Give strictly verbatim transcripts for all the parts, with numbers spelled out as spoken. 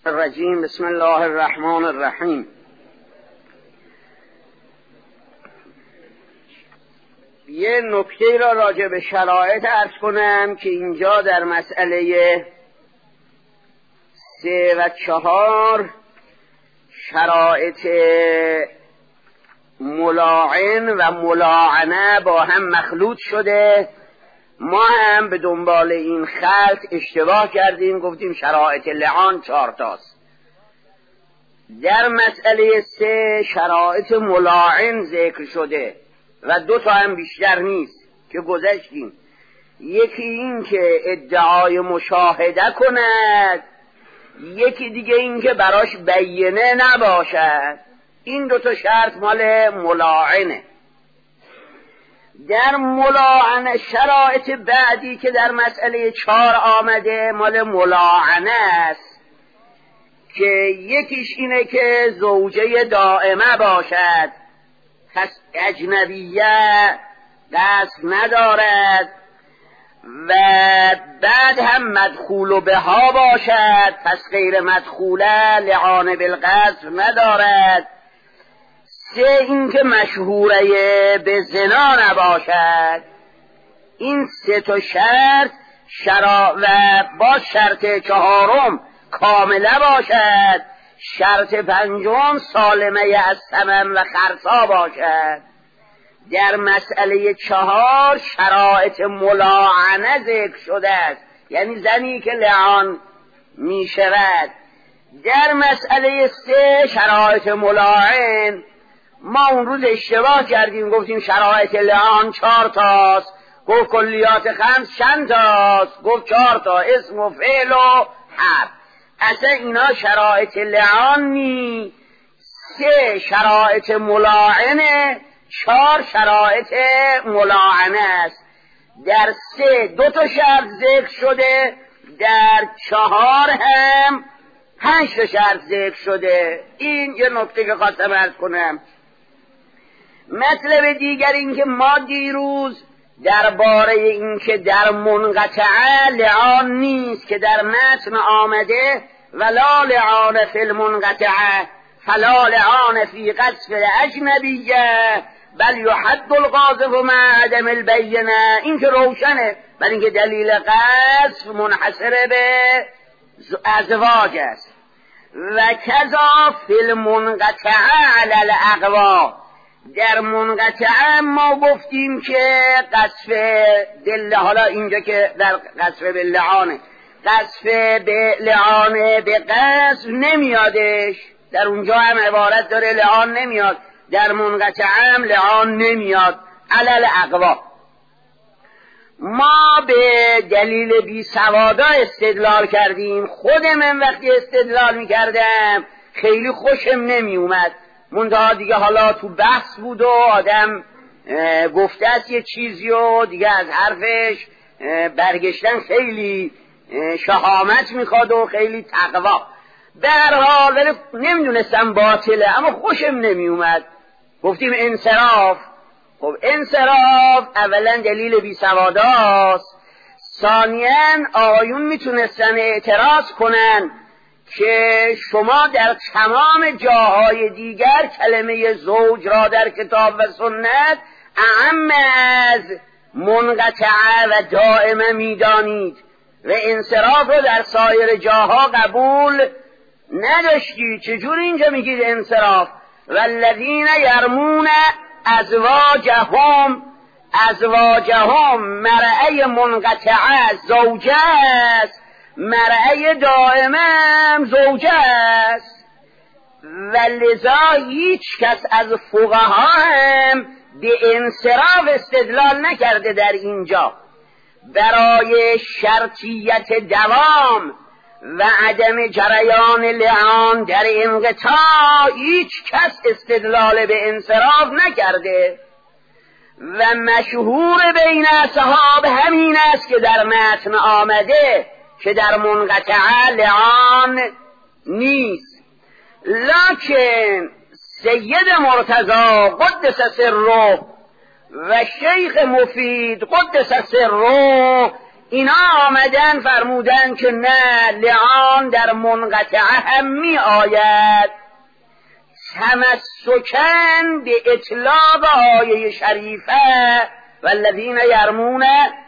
الرجیم. بسم الله الرحمن الرحیم. یه نکته را راجع به شرایط عرض کنم که اینجا در مسئله سه و چهار شرایط ملاعن و ملاعنه با هم مخلوط شده. ما هم به دنبال این خلط اشتباه کردیم، گفتیم شرایط لعان چهار تاست. در مسئله سه شرایط ملاعن ذکر شده و دو تا هم بیشتر نیست که گذشتیم. یکی این که ادعای مشاهده کند، یکی دیگه این که براش بیینه نباشد. این دو تا شرط مال ملاعنه. در ملاعنه شرایط بعدی که در مسئله چهار آمده مال ملاعنه است که یکیش اینه که زوجه دائمه باشد، پس اجنبیه دست ندارد و بعد هم مدخول بها باشد، پس غیر مدخوله لعان بالقذف ندارد. سه این که مشهوره به زنا نباشد. این سه تا شرط شرا و با شرط چهارم کامله باشد، شرط پنجم سالمه از ثمن و خرسا باشد. در مسئله چهار شرایط ملاعنه ذکر شده است، یعنی زنی که لعان می شود. در مسئله سه شرایط ملاعن ما اون روز اشتباه کردیم، گفتیم شرایط لعان چهار تاست، گفت کلیات خمس چند تاست، گفت چهار تا، اسم و فعل و حرف. اصلا اینا شرایط لعان نی، سه شرایط ملاعنه، چهار شرایط ملاعنه است. در سه دو تا شرط ذکر شده، در چهار هم پنج تا شرط ذکر شده. این یه نکته که خواستم عرض کنم. مطلب دیگر این که ما دیروز درباره این که در منقطعه لعان نیست که در متن آمده ولا لعان فی المنقطعه فلا لعان فی قذف الاجنبیه بل یحد القاذف مع عدم البینه. این که روشنه، بل اینکه دلیل قذف منحصر به ازواج است. و کذا فی المنقطعه علی الاقوا، در منقطعه ما گفتیم که قذف دل، حالا اینجا که در قذف به لعانه، قذف به لعانه به قذف نمیادش، در اونجا هم عبارت داره لعان نمیاد، در منقطعه هم لعان نمیاد. علل اقوا ما به دلیل بی سوادا استدلال کردیم. خود من وقتی استدلال میکردم خیلی خوشم نمی اومد، منتها دیگه حالا تو بحث بود و آدم گفته است یه چیزی و دیگه از حرفش برگشتن خیلی شهامت میخواد و خیلی تقوا. به هر حال ولی نمیدونستم باطله، اما خوشم نمی اومد. گفتیم انصراف. خب انصراف اولا دلیل بی سواداست، ثانیاً آقایون میتونستن اعتراض کنن که شما در تمام جاهای دیگر کلمه زوج را در کتاب و سنت اعم از منقطعه و دائمه میدانید و انصراف رو در سایر جاها قبول نداشتی. چجور اینجا میگید انصراف؟ والذین یرمون ازواجهم، ازواجهم مرعی منقطعه زوجه است، مرعی دائمه هم زوجه است. و لذا هیچ کس از فقها هم به انصراف استدلال نکرده در اینجا. برای شرطیت دوام و عدم جریان لعان در انقطاع هیچ کس استدلال به انصراف نکرده و مشهور بین اصحاب همین است که در متن آمده که در منقطعه لعان نیست. لکن سید مرتضی قدس سره و شیخ مفید قدس سره اینا آمدن فرمودن که نه، لعان در منقطعه هم می آید، تمسکن به اطلاق آیه شریفه والذین یرمون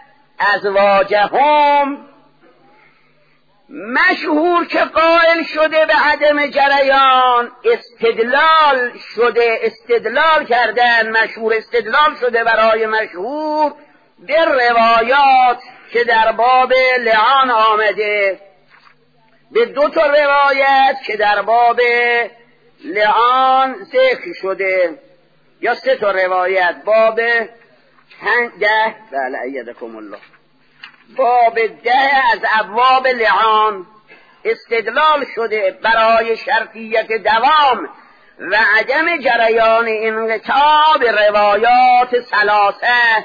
ازواجهم، مشهور که قائل شده به عدم جریان، استدلال شده، استدلال کردن، مشهور استدلال شده برای مشهور به روایات که در باب لعان آمده، به دو تا روایت که در باب لعان ذکر شده، یا سه تا روایت، باب ده، بله ایدکم الله، باب ده از ابواب لعان استدلال شده برای شرطیت دوام و عدم جریان انقطاع روایات ثلاثه،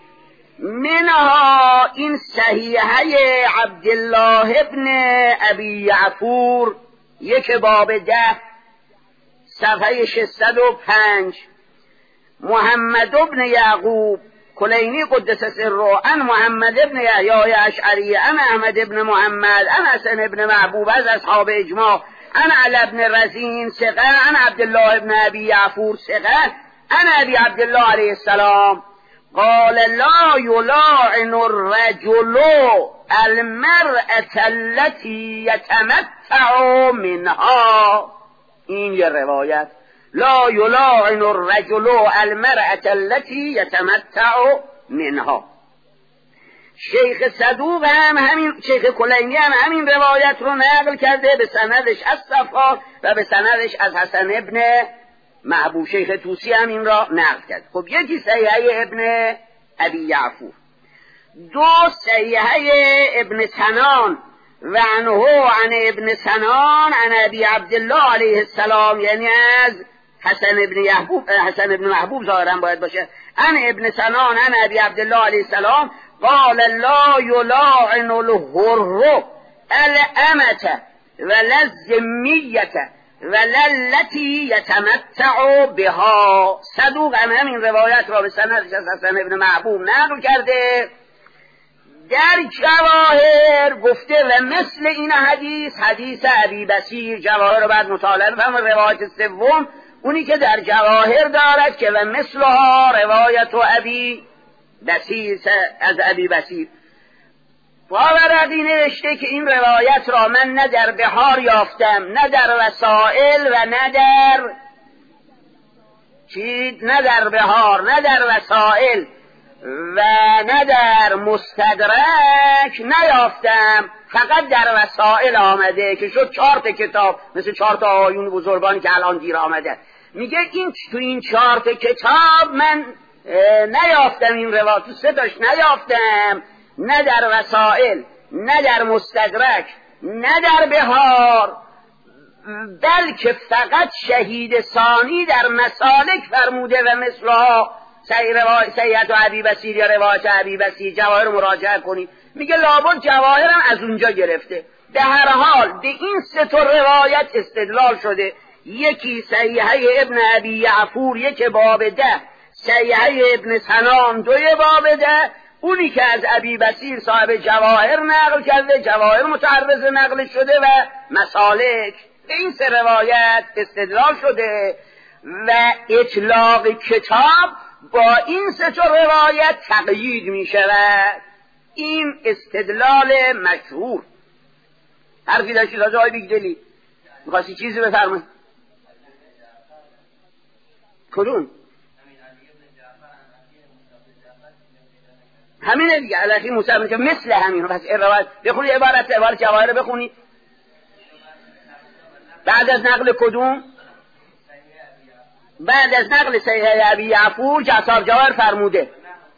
منها این صحیحه عبدالله ابن ابی یعفور، یک باب ده صفحه ششصد و پنج، محمد ابن یعقوب کلینی قدس سره ان محمد ابن یحیی اشعری ان احمد ابن محمد ان حسن ابن محبوب از اصحاب اجماع ان علی ابن رزین ثقه ان عبدالله ابن ابی یعفور ثقه ان ابی عبدالله علیه السلام قال لا یلاعن الرجل المرأة التي یتمتع منها، این یه روایت، لا یلاعن الرجل المرأة التي یتمتع منها. شیخ صدوق هم همین، شیخ کلینی هم همین روایت رو نقل کرده به سندش از صفا و به سندش از حسن ابن محبوب. شیخ توسی هم این را نقل کرد. خب یکی صحیحه ابن ابی یعفور، دو صحیحه ابن سنان و عنه عن ابن سنان عن ابی عبدالله علیه السلام، یعنی از حسن ابن محبوب، حسن ابن محبوب ظاهرا باید باشه، عن ابن سنان عن ابی عبدالله علیه السلام قال لا یلاعن الحر الامة ولا الذمیة ولا التي یتمتع بها. صدوق هم همین روایت را به سندش از حسن ابن محبوب نقل کرده. در جواهر گفته و مثل این حدیث، حدیث ابی بصیر، جواهر رو بعد مطالعه بفهم. روایت سوم اونی که در جواهر دارد که و مثلها روایت و ابی بصیر، از ابی بصیر. فاورقی نوشته که این روایت را من نه در بحار یافتم، نه در وسائل و نه در چی، نه در بحار، نه در وسائل و نه در مستدرک نیافتم، فقط در وسائل آمده که شد چهار تا کتاب، مثل چهار تا آیون بزرگانی که الان دیر آمده. میگه این تو این چهار تا کتاب من نیافتم این روایت، تو سه تاش نیافتم، نه در وسائل، نه در مستدرک، نه در بحار، بلکه فقط شهید ثانی در مسالک فرموده و مثلها سیحت و عبی بصیر یا روایت عبی بصیر. جواهر مراجعه کنید. میگه لابد جواهر هم از اونجا گرفته. به هر حال به این سه تا روایت استدلال شده، یکی صحیحه ابن ابی یعفور یک باب ده، صحیحه ابن سنان دوی باب ده، اونی که از ابی بصیر صاحب جواهر نقل کرده، جواهر متعرض نقل شده و مسالک. به این سه روایت استدلال شده و اطلاق کتاب با این سه تا روایت تقیید می شود. این استدلال مشهور. حرفی داشتی راجع آقای بیگدلی؟ میخواستی چیزی بفرمایید؟ کدوم؟ همینه دیگه، علاقی موسی بن جعفر مثل همین. پس روایت بخونی، عبارت عبارت جواهر بخونی. بعد از نقل کدوم؟ بعد از نقل صحیح ابی یعفور جعفر جواهر فرموده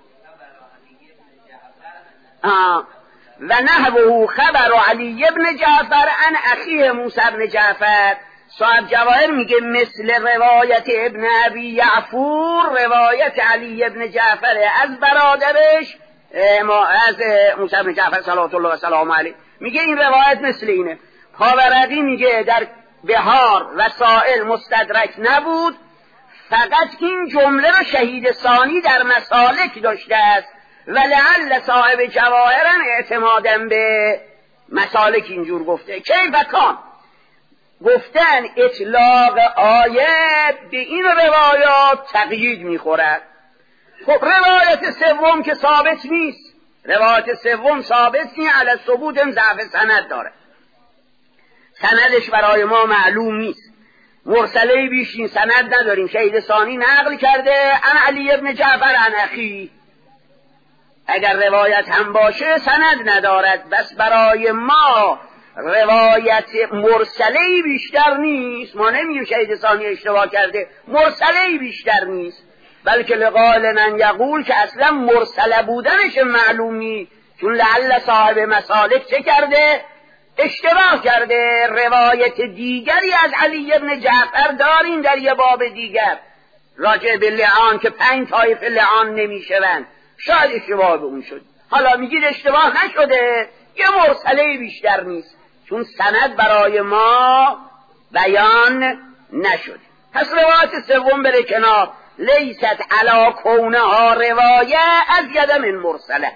آه. و نحوه خبر علی ابن جعفر عن اخیه موسی بن جعفر. صاحب جواهر میگه مثل روایت ابن ابی یعفور روایت علی ابن جعفر از برادرش از موسی بن جعفر صلوات الله و سلام علیه. میگه این روایت مثل اینه. پاورقی میگه در بحار وسائل مستدرک نبود، فقط این جمله رو شهید ثانی در مسالک داشته است ولعل صاحب جواهرن اعتمادن به مسالک اینجور گفته. کیف کان گفتن اطلاق آیه به این روایات تقیید میخورد. خب روایت سوم که ثابت نیست، روایت سوم ثابت نیست، علی ثبوت ضعف سند داره، سندش برای ما معلوم نیست، مرسله بیشین سند نداریم. شهید ثانی نقل کرده عن علی ابن جعفر عن اخی، اگر روایت هم باشه سند ندارد، بس برای ما روایت مرسله بیشتر نیست. ما نمیگیم شهید ثانی اشتباه کرده، مرسله بیشتر نیست، بلکه لقال من یقول که اصلا مرسله بودنش معلوم نیست، چون لعل صاحب مسالک چه کرده؟ اشتباه کرده. روایت دیگری از علی ابن جعفر دارین در یه باب دیگر راجع به لعان که پنج طایفه لعان نمیشوند، شاید اشتباه به اون شد. حالا میگید اشتباه نشده، یه مرسله بیشتر نیست، چون سند برای ما بیان نشده. پس روایت سوم بره کنار، لیست علا کونها روایه از ید من مرسله.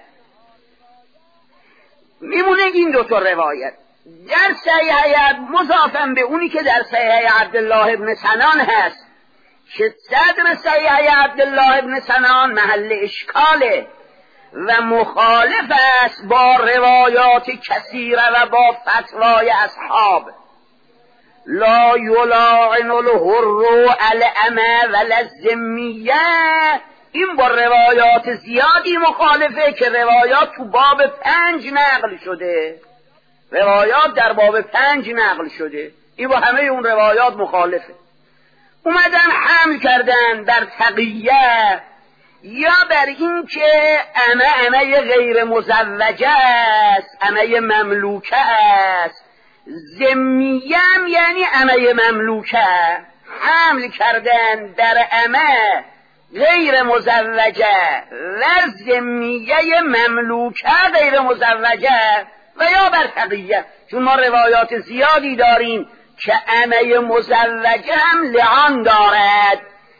میمونه این دو تا روایت در صحیح مضافن به اونی که در صحیح عبدالله ابن سنان هست، که صدر صحیح عبدالله ابن سنان محل اشکاله و مخالف است با روایات کثیره و با فتوای اصحاب. لا یلاعن الحر الامه ولا الذمیه، این با روایات زیادی مخالفه که روایات تو باب پنج نقل شده، روایات در باب پنج نقل شده، این با همه اون روایات مخالفه. اومدن حمل کردن بر تقیه یا بر این که امه امه غیر مزوجه است، امه مملوکه است، ذمیه یعنی امه مملوکه، حمل کردن در امه غیر مزوجه و ذمیه مملوکه غیر مزوجه و یا بر تقیه، چون ما روایات زیادی داریم که امه مزوجه هم لعان دارد،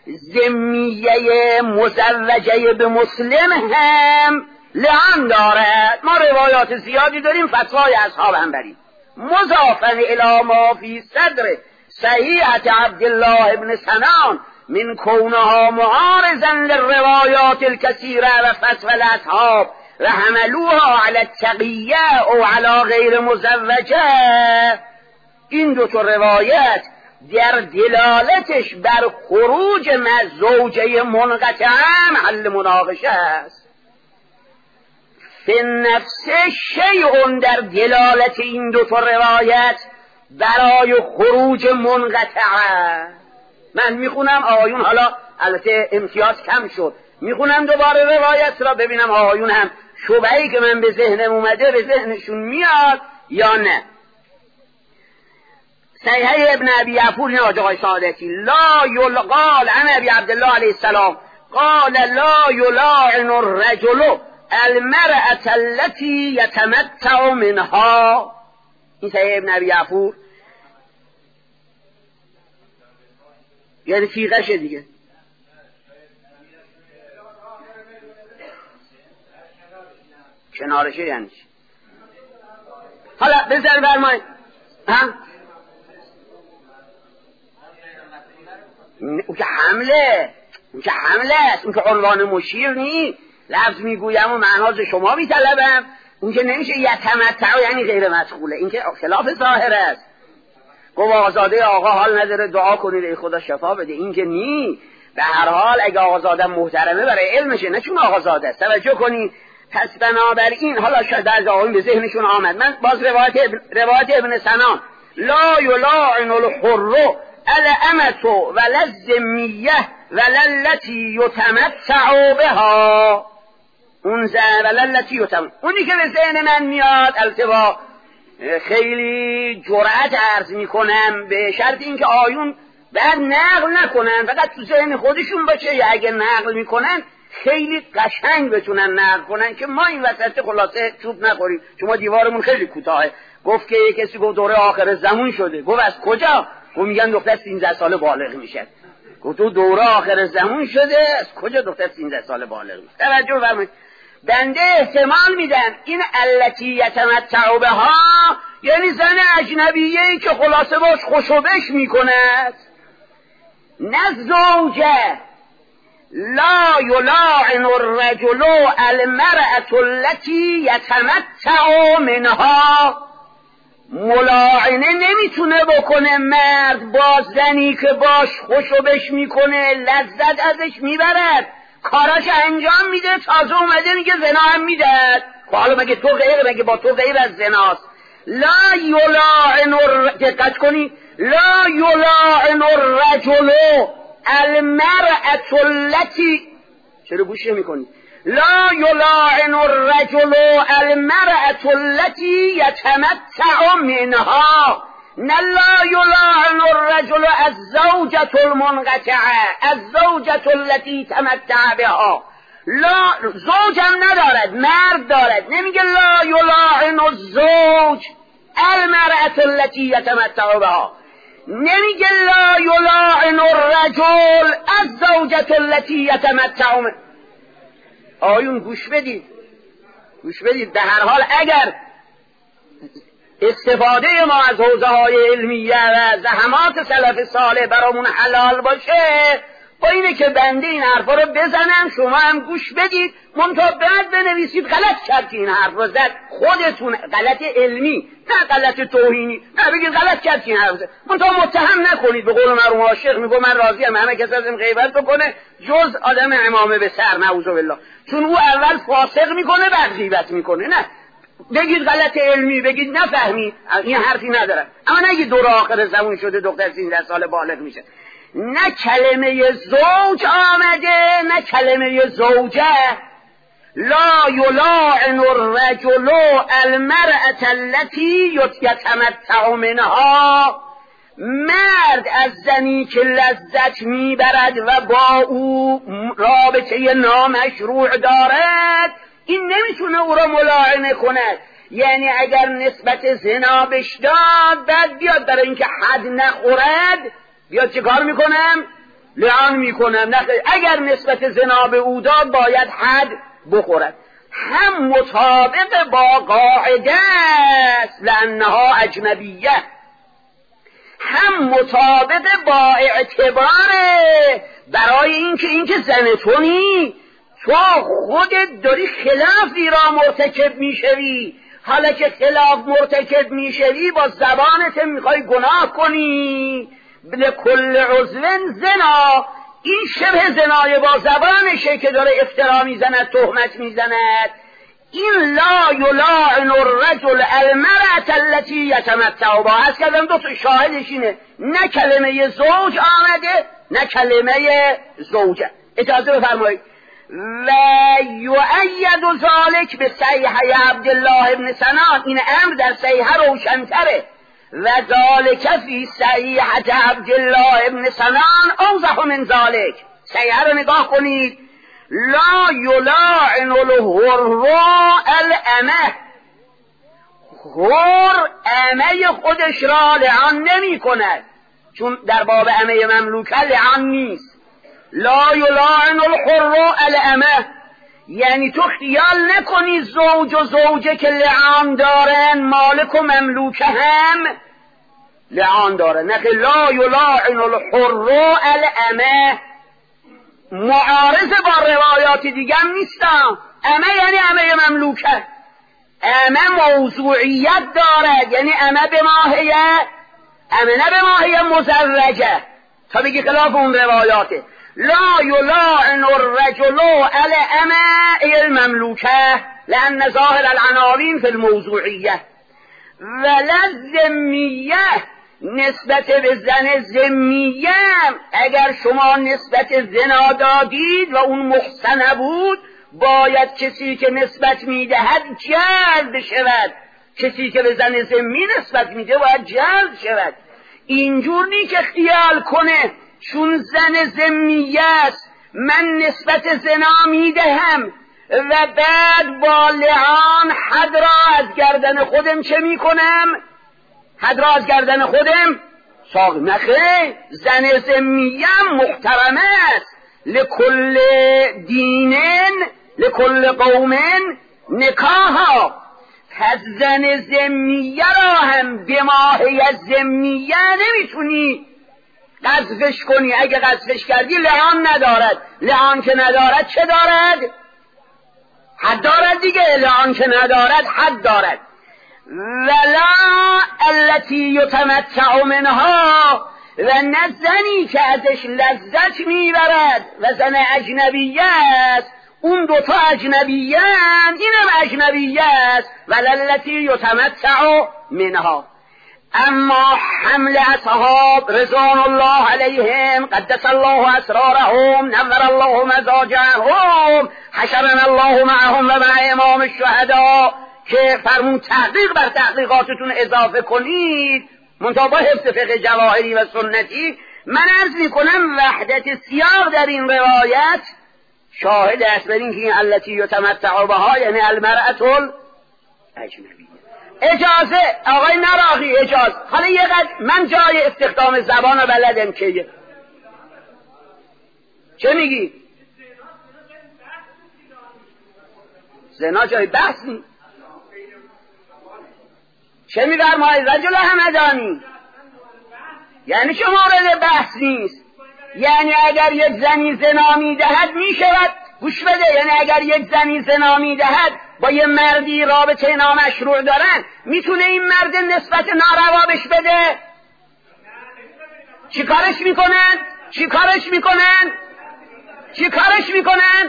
ذمیه مزوجه به مسلم هم لعان دارد. ما روایات زیادی داریم، فتوای اصحاب هم بریم. مضافن الی ما فی صدر صحیحة عبدالله ابن سنان من کونها معارضا للروایات الكثیره و فتوى الاصحاب و حملوها علی التقیه او علی غیر مزوجه. این دو تا روایت در دلالتش بر خروج زوجه منقطعه محل مناقشه است. فی نفس شیء در دلالت این دو تا روایت برای خروج منقطعه. من میخونم آیون، حالا البته امتیاز کم شد، میخونم دوباره روایت را ببینم آیون هم شبهی که من به ذهنم اومده به ذهنشون میاد یا نه. صحیح ابن ابی عفور این آقای سعادتی لا یلقال عن ابی عبدالله علیه السلام قال لا یلاعن الرجل المرأة التي يتمتع منها. این صحیح ابن ابی عفور یعنی فیقشه دیگه. کنارشه یعنی چی؟ حالا بذار برمای ها اون که حمله، اون که حمله است، اون که عنوان مشیر نی، لفظ میگویم و معناز شما میطلبم. اون که نمیشه یتمتع یعنی غیر مدخوله، این که خلاف ظاهر است. گفت آقازاده آقا حال نداره دعا کنید ای خدا شفا بده، این که نی. به هر حال اگه آقازاده محترمه برای علمشه، نه چون آقازاده است. توجه کنید. پس بنابراین حالا شاید از آقایون به ذهنشون آمد، من باز روایت ابن, روایت ابن سنان لا یلاعن الحر الامة ولا الذمیه ولا التي یتمتع بها، اون زن ولا التي یتمتع، اونی که به ذهن من میاد التوا خیلی جرأت عرض میکنم به شرط اینکه آیون بعد نقل نکنن، فقط تو ذهن خودشون باشه، یا اگه نقل میکنن خیلی قشنگ بتونن نقل کنن که ما این وسط خلاصه چوب نخوریم، چون دیوارمون خیلی کوتاهه. گفت که کسی گفت دوره آخر زمان شده. گفت از کجا؟ گفت میگن دختر سیزده ساله بالغ میشه. گفت تو دوره آخر زمان شده، از کجا دختر سیزده ساله بالغ میشه؟ توجه فرمایید. بنده احتمال میدم این التی یتمتع بها یعنی زن اجنبیه‌ای که خلاصه باش خوشوبش میکند، نه زوجه. لا یلاعن الرجل المرأة التي یتمتع منها، ملاعنه نمیتونه بکنه مرد با زنی که باش خوشوبش میکنه، لذت ازش میبرد، کاراش انجام میده، تازه اومده میگه زنا هم میدهد. خب حالا مگه تو غیر مگه با تو غیر از زناست؟ لا یلاعن الر... دقت کنی، لا یلاعن الرجل المرأة التي، چرا گوش نمی‌کنی؟ لا یلاعن الرجل المرأة التي یتمتع منها، نه لا یلاعن الرجل الزوجة المنقطعة الزوجة التي تمتع بها. لا، زوج هم ندارد، مرد دارد. نمیگه لا یلاعن الزوج المرأة التي یتمتع بها، نمیگه لا یلاعن الرجل الزوجة التي یتمتع بها. آیون گوش بدید، گوش بدید. به هر حال اگر استفاده ما از حوزه های علمیه و زحمات سلف صالح برامون حلال باشه، با اینه که بنده این حرفا رو بزنم، شما هم گوش بدید، منتها بعد بنویسید غلط کرد که این حرف رو زد. خودتون غلط علمی، نه غلط توهینی، نه بگید غلط کرد که این حرف زد، منتها متهم نکنید. به قول مرحوم عاشق میگه من راضیم همه کس از این غیبت بکنه جز آدم امامه به سر، نعوذ بالله، چون او اول فاسق میکنه بعد غیبت میکنه. نه بگید غلط علمی، بگید نفهمید، این حرفی نداره. اما نگید دور آخر زمان شده دختر سیزده سال بالغ میشه. نه کلمه زوج آمده نه کلمه زوجه. لا یلاعن الرجل المرأة التي یتمتع منها، مرد از زنی که لذت میبرد و با او رابطه نامشروع دارد، این نمیتونه او را ملاعنه کند. یعنی اگر نسبت زنا بش داد، بعد بیاد برای اینکه حد نخورد بیاد چه کار میکنم؟ لعان میکنم. اگر نسبت زنا به او داد باید حد بخورد. هم مطابق با قاعده است لانها اجنبیه، هم مطابق با اعتباره برای اینکه اینکه زن تو نی، تو خودت داری خلافی را مرتکب میشوی. حالا که خلاف مرتکب میشوی با زبانت میخوای گناه کنی. لکل عضو زنا، این شبه زنای با زبانشه که داره افترا میزند، تهمت میزند. این لا یلاعن الرجل المرأة التي یتمتع بها هست کردم. دو تا شاهدش اینه، نه کلمه زوج آمده نه کلمه زوجه. اجازه بفرمایید. و یؤید ذلک به صحیح عبدالله ابن سنان، این امر در صحیح روشن‌تره. و ذالک فی صحیحة عبدالله ابن سنان اوضح من ذالک. صحیح رو نگاه کنید. لا یلاعن الحر الامه، حر امه خودش را لعان نمی کند، چون در باب امه مملوکه لعان نیست. لا یلاعن الحر الامه، یعنی تو خیال نکنی زوج و زوجه که لعان دارن مالک و مملوکه هم لعان دارن. نه، لا یلاعن الحر الامه معارض با روایات دیگه هم نیستم. امه یعنی امه مملوکه، امه موضوعیت دارد، یعنی امه به ماهیه، امه نه به ماهیه مزرجه، تا بگی خلاف اون روایاته. لا یلاعن الرجل الامه ای المملوکه لان ظاهر العناوین فی الموضوعیه. ولا الذمیه، نسبت به زن ذمیه اگر شما نسبت زنا دادید و اون محسن بود، باید کسی که نسبت میدهد جلد شود. کسی که به زن ذمی نسبت میده باید جلد شود. اینجور نی که خیال کنه چون زن ذمیه است من نسبت زنا میدهم و بعد با لعان حد را از گردن خودم چه میکنم؟ حد را از گردن خودم ساق. نخیر، زن ذمیه محترمه است. لکل دینن لکل قوم نکاحا. پس زن ذمیه را هم به ماهیت ذمیه نمیتونی قذفش کنی. اگه قذفش کردی لعان ندارد. لعان که ندارد چه دارد؟ حد دارد دیگه. لعان که ندارد حد دارد. ولا التي یتمتع منها، و نه زنی که ازش لذت میبرد و زن اجنبیه است. اون دوتا اجنبیه هست، اینم اجنبیه است. ولا التي یتمتع منها. اما حمل اصحاب رضوان الله علیهم قدس الله اسرارهم نور الله مزاجهم حشرنا الله معهم و مع امام الشهدا، که فرمون تحقیق بر تحقیقاتتون اضافه کنید منتها با حفظ فقه جواهری و سنتی. من عرض میکنم وحدت سیاق در این روایت شاهد است بر اینکه این التی یتمتع بها یعنی المرأة الاجنبیه. اجازه آقای نراقی اجازه. حالا یه قد من جای استخدام زبان و بلدم کیه. چه میگی؟ زنا جای بحث نی. چه می‌فرمایی رجل همدانی؟ یعنی چه مورد بحث نیست؟ یعنی اگر یک زنی زنا می‌دهد می‌شود، گوش بده، یعنی اگر یک زنی زنا می‌دهد با یه مردی رابطه نامشروع دارن، میتونه این مرد نسبت ناروا بهش بده؟ چی کارش میکنن؟ چی کارش میکنن؟ چی کارش میکنن؟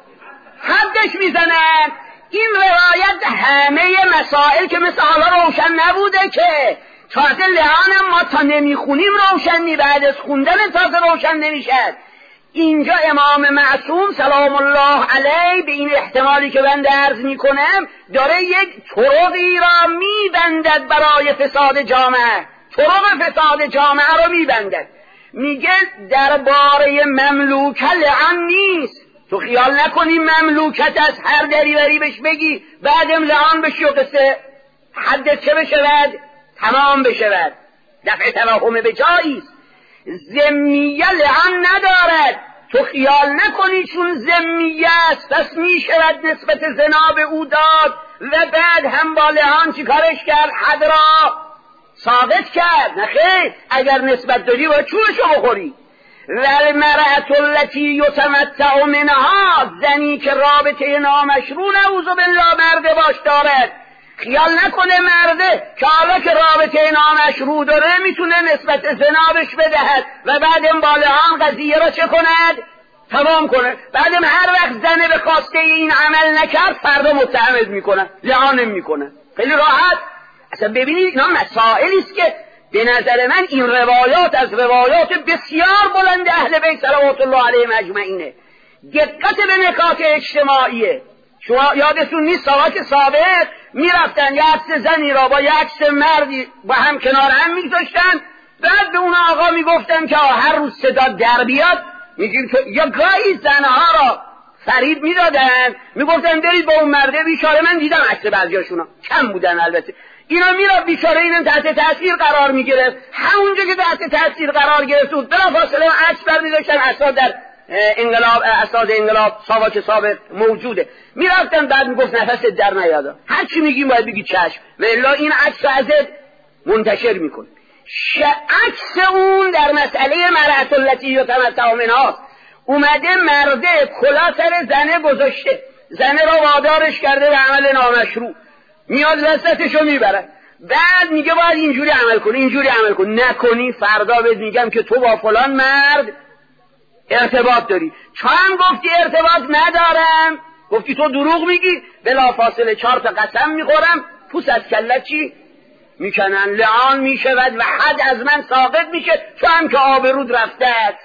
حدش میزنن. این روایت همه مسائل که مثل حالا روشن نبوده که تازه لعانم ما تا نمیخونیم روشن نی، بعد از خوندن تازه روشن نمیشد. اینجا امام معصوم سلام الله علیه به این احتمالی که بنده عرض میکنم داره یک طرقی را میبندد برای فساد جامعه. طرق فساد جامعه را میبندد. میگه درباره مملوکه لعن نیست. تو خیال نکنی مملوکت از هر دریوری بهش بگی بعدم لعان بشی و قصه حدت چه بشود؟ تمام بشود. دفع توهم به جاییست. ذمیه لعن ندارد. تو خیال نکنی چون ذمیه است پس می شود نسبت زنا به او داد و بعد هم با لعان چی کارش کرد؟ حد را ثابت کرد. نخیر، اگر نسبت داری باید چونشو بخوری. والمرأة التي یتمتع منها، زنی که رابطه نامشروع نعوذ بالله مرده باش دارد. خیال نکنه مرده که حالا که رابطه نامشروع داره میتونه نسبت زنا بهش بدهد و بعدم با لعان قضیه را چه کند؟ تمام کنه. بعدم هر وقت زنه به خواسته این عمل نکرد فردا متهمت میکنه، لعانم میکنه. خیلی راحت. اصلا ببینید اینا مسائلی است که به نظر من این روایات از روایات بسیار بلند اهل بیت صلوات الله علیهم اجمعینه. دقت به نکات اجتماعیه. شما یادتون نیست ساعات سابق میرفتن یه عکس زنی را با یه عکس مردی با هم کنار هم میگذاشتن، بعد به اون آقا میگفتن که هر روز صدا در بیاد میگیم تو یا گاهی زنها را فرید میدادن میگفتن برید با اون مرده بیچاره. من دیدم عکس بعضیاشونا کم بودن البته. اینا میرفت بیچاره اینم تحت تاثیر قرار میگرفت. همونجا که تحت تاثیر قرار گرفت بود بلافاصله عکس برمی‌داشتن. اسناد در انقلاب اسناد انقلاب ساواک سابق موجوده. میرفتن بعد میگفت نفست در نیاد. هر چی میگیم باید بگی چشم و الا این عکس ازت منتشر میکنه. عکس اون در مسئله مرأة التي یتمتع منها اومده مرده کلا سر زنه گذاشته، زنه را وادارش کرده به عمل نامشروع، میاد لذتشو میبره. بعد میگه باید اینجوری عمل کنی اینجوری عمل کنی، نکنی فردا بهت میگم که تو با فلان مرد ارتباط داری. چون گفتی ارتباط ندارم، گفتی تو دروغ میگی، بلافاصله چهار تا قسم میخورم، پوست از کلت چی میکنن، لعان میشود و حد از من ساقط میشه. چون که آبرود رفته است.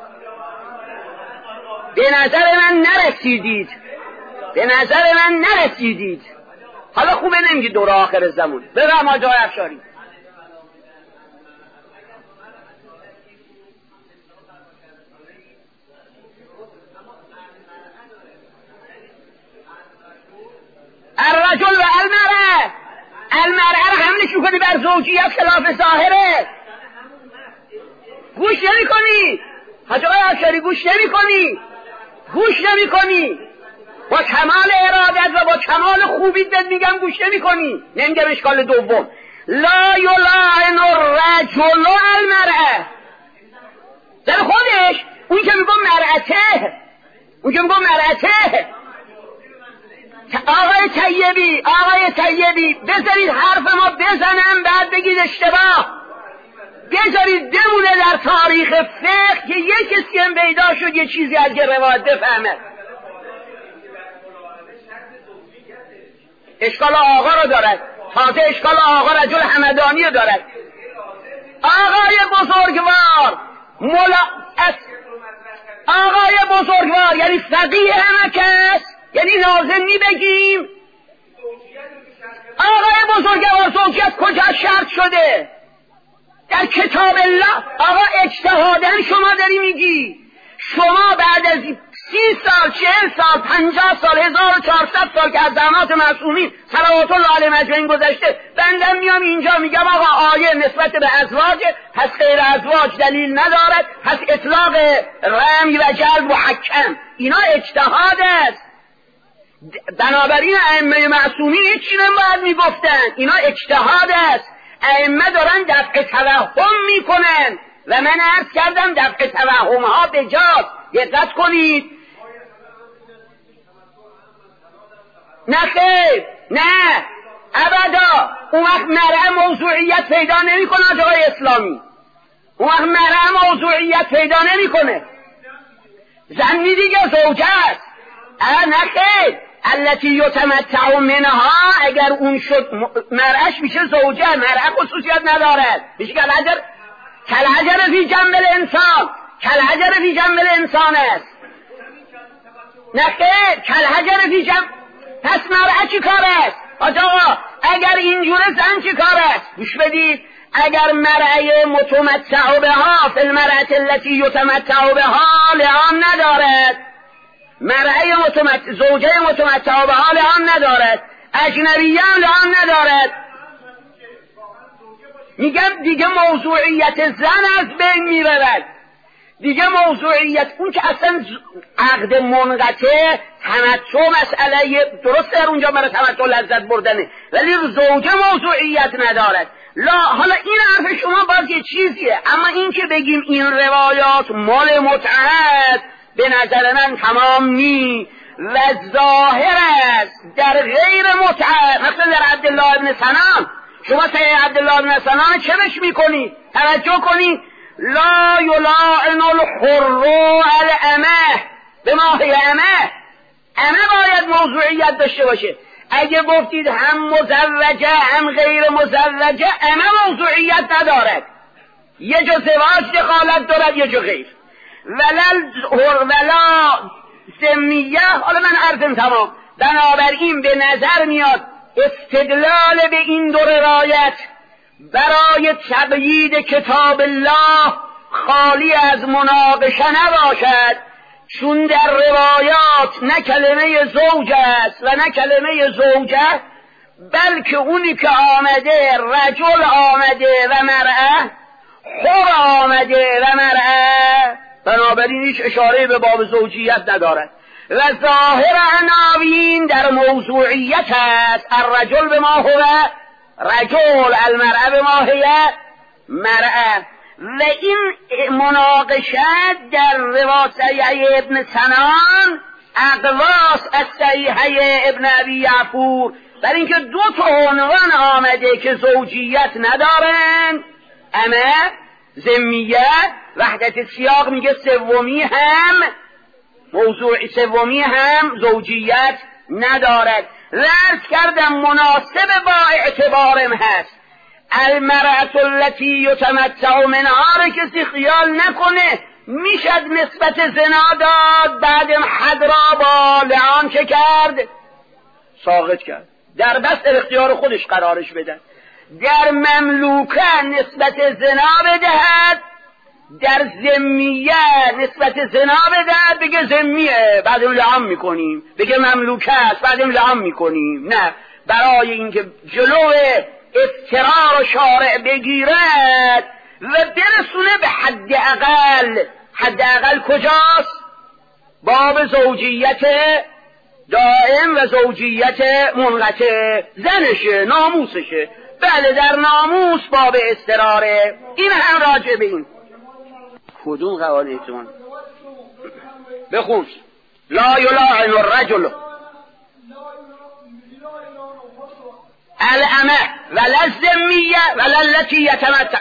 به نظر من نرسیدید، به نظر من نرسیدید. حالا خوبه نمیگی دور آخر زمان. بگم آجای افشاری الرجل و المرأة، المرأة رو حملش میکنی بر زوجیت خلاف ظاهره. گوش نمی کنی حاج آقای افشاری، گوش نمی کنی گوش نمی کنی با کمال ارادت و با کمال خوبیت میگم گوش نمی‌کنی. نمیگم اشکال دوم لا یلعن الرجل المرأة، در خودش اون که میگم مرأته، اون که میگم مرأته. آقای طیبی آقای طیبی بذارید حرف ما بزنم بعد بگید اشتباه، بذارید بمونه در تاریخ فقه که یک کسی هم پیدا شد یه چیزی از یه روایت بفهمه. اشکال آقا رو دارد، تازه اشکال آقا رجل همدانی رو دارد. آقای بزرگوار مولا اس... آقای بزرگوار یعنی فقیه همه کس، یعنی لازم نی بگیم آقای بزرگوار زوجیت کجا شرط شده؟ در کتاب الله. آقا اجتهادن شما داری میگی، شما بعد از سی سال چهل سال پنجاه سال هزار و چهارصد سال که از زمانات معصومین صلوات الله علیهم اجمعین گذشته، بندم میام اینجا میگم آقا آیه نسبت به ازواج پس غیر ازواج دلیل ندارد، پس اطلاق رمی و جلب محکم. اینا اجتهاد است. بنابراین ائمه معصومین هیچی نباید میگفتن، اینا اجتهاد است. ائمه دارن دفع توهم میکنن و من عرض کردم دفع توهم ها به جاست. دقت کنید. نه خیر، نه ابدا. اون وقت مرأة موضوعیت پیدا نمی کنه از آقای اسلامی، اون وقت مرأة موضوعیت پیدا نمی کنه. زنی دیگه زوجه است. نه خیر، التي یتمتع منها اگر اون شد مرأش میشه زوجه، مرأة خصوصیت ندارد، میشه کالحجر کالحجر فی جنب الانسان، کالحجر فی جنب الانسان است. نه خیر، کالحجر فی جنب. پس مرأة چی کار است؟ آقا اگر اینجوره زن چی کار است؟ گوش بدید. اگر مرأة متمتع بها فی المرأة التي یتمتع بها لعان ندارد، مرأة متمتع زوجه متمتع بها لعان ندارد، اجنبیه هم لعان ندارد. میگم دیگه موضوعیت زن از بین میرود، دیگه موضوعیت اون که اصلا عقد منقطع تمتع مسئله درست در اونجا برای تمتع لذت بردنه، ولی زوجه موضوعیت ندارد. لا حالا این حرف شما باز یه چیزیه، اما این که بگیم این روایات مال متعهد به نظر من تمام نی و ظاهر است در غیر متعهد. مثلا در عبدالله ابن سنان، شما سید عبدالله ابن سنان چه بش میکنی؟ توجه کنی. لا یلعن الحر الامه به ماهی امه، امه باید موضوعیت داشته باشه. اگه گفتید هم مزوجه هم غیر مزوجه، امه موضوعیت ندارد، یه جا زواج دخالت دارد یه جا غیر. ولل ولا سمیه. حالا من عرضم تمام. بنابراین به نظر میاد استدلال به این دو روایت برای تقیید کتاب الله خالی از مناقشه نباشد، چون در روایات نه کلمه زوج است و نه کلمه زوجه، بلکه اونی که آمده رجل آمده و مرأة، حر آمده و مرأة، بنابراین هیچ اشاره به باب زوجیت ندارد. و ظاهر عناوین در موضوعیت است. الرجل به ما هو رجل، المرأة به ما هي مرأة. و این مناقشت در روایت صحیح ابن سنان اقواس از صحیح ابن ابی یعفور، برای اینکه دو تا عنوان آمده که زوجیت ندارن، اما ذمیه، وحدت سیاق میگه سومی هم موضوع سومی هم زوجیت ندارد. رد کردم مناسب با اعتبارم هست. المرأة التي یتمتع منها را کسی خیال نکنه میشد نسبت زنا داد، بعدم حد را با لعان چه کرد؟ ساقط کرد. در بس اختیار خودش قرارش بدن. در مملوکه نسبت زنا بدهد، در ذمیه نسبت زنا بدهد، بگه ذمیه بعدم لعان میکنیم، بگه مملوکه است بعدم لعان میکنیم. نه، برای اینکه جلو افترار شارع بگیرد و برسونه به حد اقل. حد اقل کجاست؟ باب زوجیت دائم و زوجیت منقطع زنشه، ناموسشه. بله در ناموس باب استراره. این هم راجع به این. کدوم قوانینتون؟ بخون. لا یلاعن الرجل الامه ولا الذمیه ولا التي یتمتع.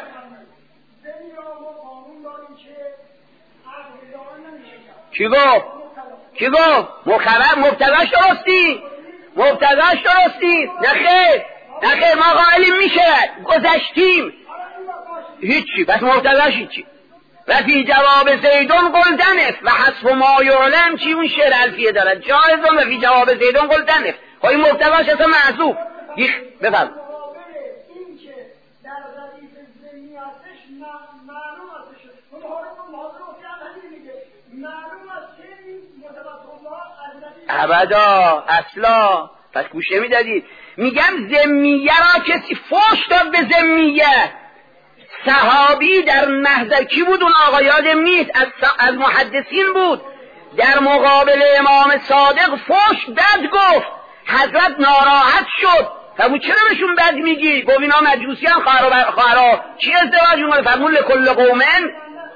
چی گفت؟ چی گفت؟ مخبر مبتداش درستی؟ مبتداش درستی؟ نخیر نخیر ما قائلیم میشه گذشتیم هیچی. پس مبتداش هیچی. و فی جواب زیدون قل دنف و حسب ما یعلم. چی اون شعر الفیه دارد؟ جایزون و فی جواب زیدون قل دنف. خب این مبتداش اصلا محذوف. بفرم. این که در ردیف ذهنی هستش معلوم هستش. خب حالا محاضره که همین میگه معلوم است که این متوسط الله از ردیف ابدا اصلا. پس گوش نمیدادید. میگم ذمیه را کسی فوش داد به ذمیه. صحابی در محضر کی بود اون آقا یادم نیست، از, از محدثین بود، در مقابل امام صادق فوش بد گفت. حضرت ناراحت شد. فرمود چرا بهشون بد میگی؟ گفت اینا مجوسی هم خواهرا خواهرا چی ازدواج میکنه؟ فرمود لکل قومن.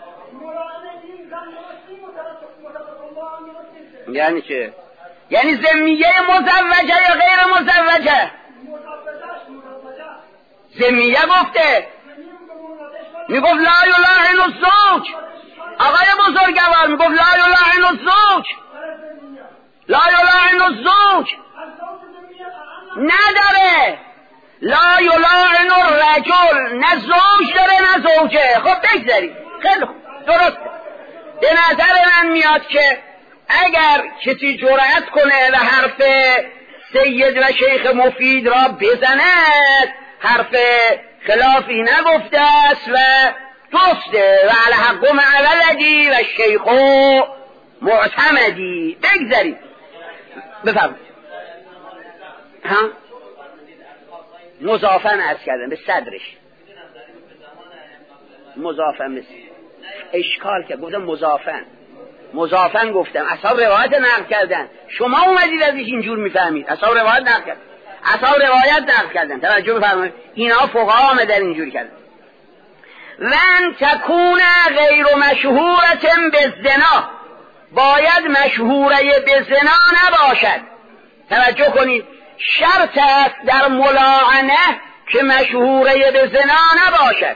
یعنی چه؟ یعنی ذمیه مزوجه یا غیر مزوجه؟ ذمیه گفته. میگفت لا یلاعن الزوج. آقای بزرگوار میگفت لا یلاعن الزوج، لا یلاعن الزوج نداره. لا یلاعن الرجل، نه زوج داره نه زوجه. خب بگذاریم. خیلی خوب درست. به نظر من میاد که اگر کسی جرأت کنه و حرف سید و شیخ مفید را بزند، حرف خلافی نگفته است و درسته. و علی حق مع ولدی و شیخ معتمدی. بگذاریم. بفرمایید. ها مضافن عرض کردن به صدرش. مضافن مثل اشکال که گفتم مضافن مضافن گفتم. اصحاب روایت نقل کردن. شما اومدید ازش اینجور میفهمید. اصحاب روایت نقل کردن. اصحاب روایت نقل کردن. توجه بفرمایید. اینا فقها آمدن اینجوری کردن. لن تکون غیر مشهورة بالزنا، باید مشهوره به زنا نباشد. توجه کنید. شرط است در ملاعنه که مشهوره به زنا نباشد.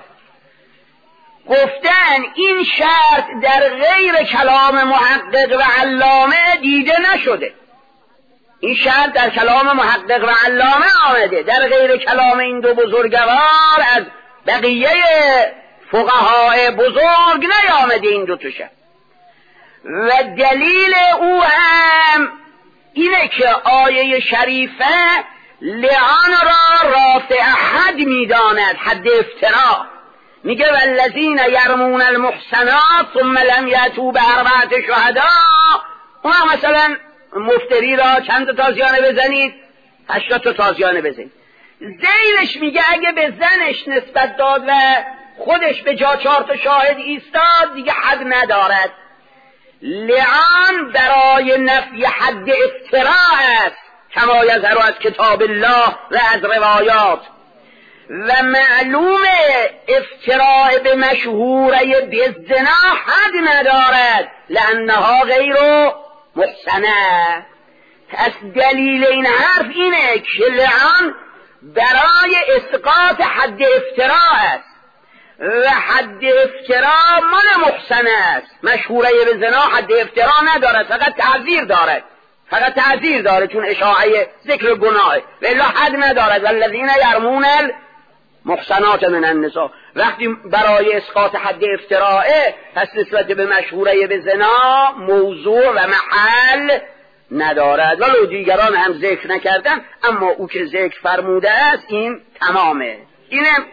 گفتن این شرط در غیر کلام محقق و علامه دیده نشده. این شرط در کلام محقق و علامه آمده، در غیر کلام این دو بزرگوار از بقیه فقهای بزرگ نیامده این دو تا شرط. و دلیل او هم اینه که آیه شریفه لعان را رافع حد میداند، حد افترا. میگه والذین یرمون المحصنات ثم لم یأتوا باربعة شهداء. اون مثلا مفتری را چند تا تازیانه بزنید؟ هشتاد تا تازیانه بزنید. زیرش میگه اگه به زنش نسبت داد و خودش به جا چهار تا شاهد ایستاد دیگه حد ندارد. لعان برای نفی حد افتراء است کما یظهر از کتاب الله و از روایات. و معلوم افتراء به مشهوره بالزنا حد ندارد لانها غیر محسنه. پس دلیل این حرف اینه که لعان برای اسقاط حد افتراء است و حد افتراء مال محسن است. مشهوره به زنا حد افتراء ندارد، فقط تعذیر دارد، فقط تعذیر دارد چون اشاعه ذکر گناه، ولی حد ندارد. والذین یرمون المحصنات من النساء. وقتی برای اسقاط حد افتراء، پس نسبت به مشهوره به زنا موضوع و محل ندارد. ولو دیگران هم ذکر نکردن، اما او که ذکر فرموده است این تمامه. اینم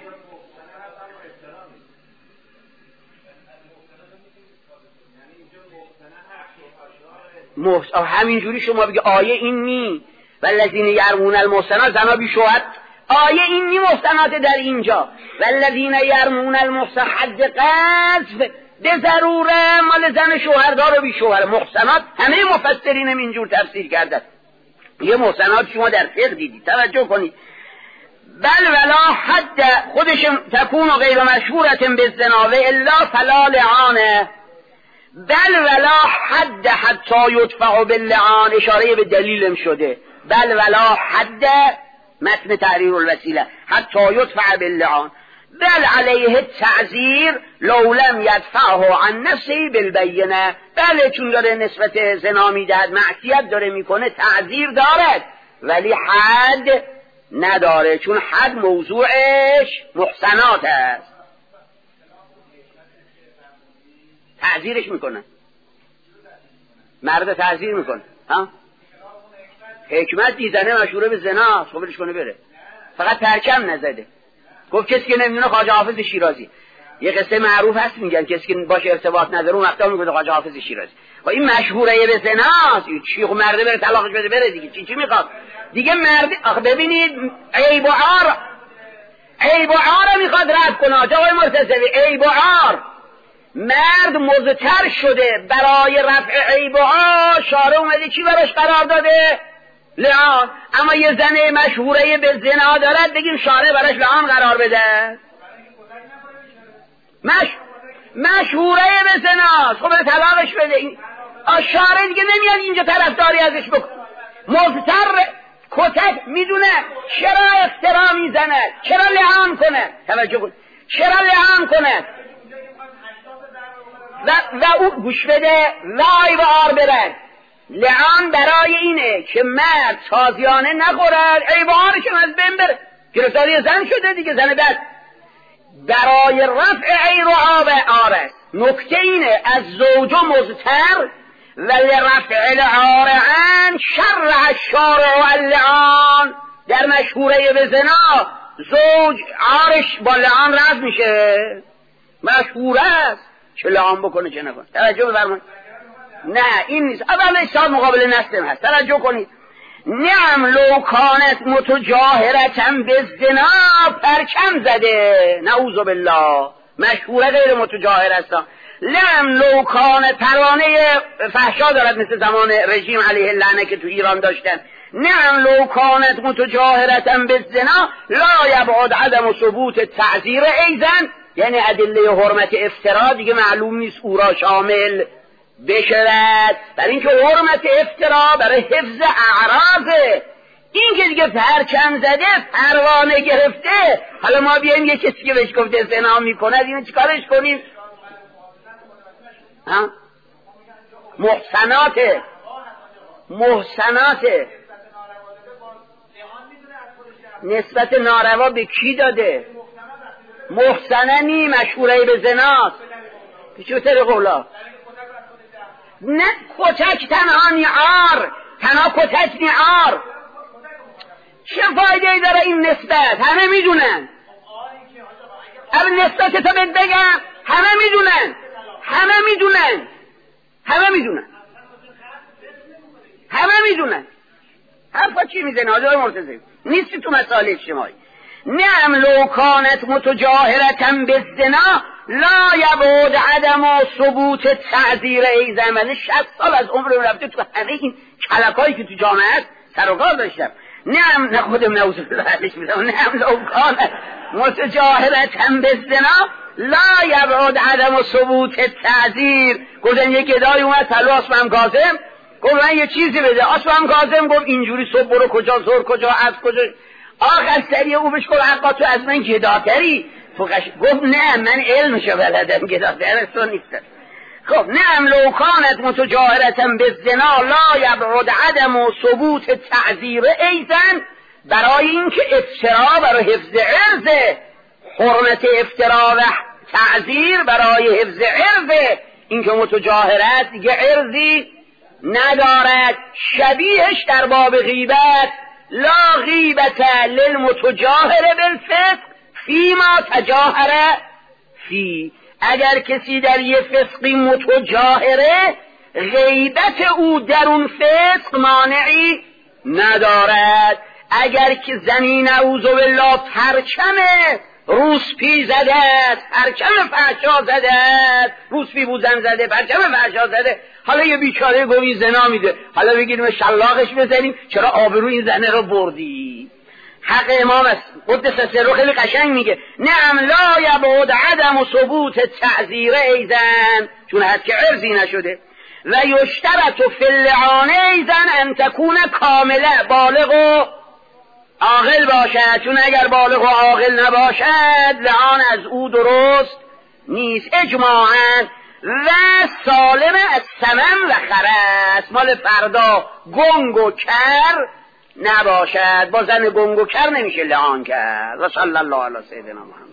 محسن. همینجوری شما بگی آیه این نی والذین یرمون المحصنات زنا بی شوهر، آیه این نی محصنات در اینجا. والذین یرمون المحصنات حد قذف به ضروره مال زن شوهردار و بی شوهر. محصنات همه مفسرین اینجور تفسیر کرده. یه محسنات شما در فقه دیدید، توجه کنید. بل ولا حد خودش تکون غیر مشهورت بالزنا و الا فلا لعانه. بل ولا حد حتی یدفع باللعان، اشاره به دلیلم شده. بل ولا حد متن تحریر الوسیله حتی یدفع باللعان بل علیه تعذیر لو لم یدفعه عن نفسه بالبینه. بله چون داره نسبت زنا میدهد، معصیت داره میکنه، تعذیر دارد ولی حد نداره، چون حد موضوعش محسنات است. تعذیرش میکنه، مرد تعذیر میکنه. ها حکمت دیزنه مشهوره به زنا، خبرش کنه بره، فقط ترکم نزده. گفت کسی که نمیدونه خواجه حافظ شیرازی. یه قصه معروف هست میگن کسی که باشه ارتباط نداره اون وقتا میگه خواجه حافظ شیرازی. و این مشهوره به زنا، چی خب مرده بره طلاقش بده بره دیگه، چی چی میخواد دیگه مرد. آخه ببینید عیب و عار، عیب و عار میخواد رد کنه. آقای مرتضوی عیب و عار، مرد مضطر شده برای رفع عیب و عار، شارع اومده چی براش قرار داده؟ لعان. اما یه زن مشهوره به زنا دارد، بگیم شارع براش لعان قرار بده؟ مش... مشهوره به زنا، خب طلاقش بده. شارع دیگه نمیاد اینجا طرفداری ازش بکن. مضطر کتک میدونه، چرا افترا میزنه، چرا لعان کنه؟ توجه کن، چرا لعان کنه؟ و, و او گوش بده، وای و آر برد. لعان برای اینه که مرد تازیانه نخورد، عیبارش از بین بره. گرفتاری زن شده دیگه، زن بد. برای رفع عیر و آب آرست. نکته اینه از زوج مضطر و لرفع العار عن شرع الشارع اللعان. در مشهوره به زنا زوج عارش با لعان رفع میشه، مشهوره است، چه لعان بکنه چه نکنه. توجه بفرمایید. نه این نیست، اول اشتاد مقابل نسلم هست. توجه کنید. نعم لو کانت متجاهرتن به زنا، پرچم زده، نعوذ بالله، مشهوره غیر متجاهر هستن. نعم لو کانت، ترانه فحشا دارد مثل زمان رژیم علیه اللعنه که تو ایران داشتن. نعم لو کانت متجاهرتن به زنا لا یبعد عدم ثبوت تعذیر ایزن، یعنی ادله حرمت افترا دیگه معلوم نیست او را شامل بشود، برای اینکه حرمت افترا برای حفظ اعراضه. این که دیگه پرچم زده، پروانه گرفته، حالا ما بیایم یه کسی که بهش گفته زنا میکنه اینو چیکارش کنیم؟ ها؟ محسناته، محسناته. نسبت ناروا به کی داده؟ محسنه نی، مشهوره به زناست. چطور قولا؟ نه کتک تنها نیار، تنها کتک نیار. چه فایده ای داره این نسبت؟ همه میدونن. اما نسبت تو بهت بگم، همه میدونن، همه میدونن، همه میدونن، همه میدونن. حرفا چی میزنه آجای مرتضی؟ نیستی تو مسائل اجتماعی. نعم لو کانت متجاهرتن بالزنا لا یبعد عدم و ثبوت تعذیر ای زمنه. شصت سال از عمر رفته تو همه این کلکایی که تو جامعه است سر و کار داشتم. نعم نه خودم نوزه فرحلش میدم. نعم لو کانت متجاهرتن بالزنا لا یبعد عدم و ثبوت تعذیر. گفتن یک ادای اومد طلو آسمم کاظم، گفت من یه چیزی بده. آسمم کاظم گفت اینجوری صبح برو کجا، زور کجا، از کجا. آخر سریع او بهش گفت حقا تو از من گداتری. فقش گفت نه من علمشو بلدم، گداتر تو نیستم. خب نعم لو کانت متجاهرتن بالزنا لا یبعد عدم و ثبوت تعذیر ایزن، برای اینکه افترا برای حفظ عرض، حرمت افترا و تعذیر برای حفظ عرض، اینکه متجاهرت دیگه عرضی ندارد. شبیهش در باب غیبت، لا غیبت للمتجاهر بالفسق فیما تجاهر فی. اگر کسی در یه فسقی متجاهره، غیبت او در اون فسق مانعی ندارد. اگر که زنی نعوذ بالله پرچمه روسپی زدت، پرچم فحشا زدت، روسپی بودن زده، پرچم فحشا زده. حالا یه بیچاره گوی زنا میده، حالا بگیریم شلاقش بزنیم، چرا آبرو این زنه رو بردی؟ حق امام است قدس سره خیلی قشنگ میگه نعم لا یبعد عدم و ثبوت تعذیر ایزن، چون حد که عرضی نشده. و یشترط فی اللعانه ایزن ان تکون کامله، بالغ و عاقل باشد، چون اگر بالغ و عاقل نباشد لعان از او درست نیست اجماعاً. و سالم از سمن و خرس، مال فردا گنگ و کر نباشد، با زن گنگ و کر نمیشه لعان کرد. و صلی الله علی سیدنا محمد.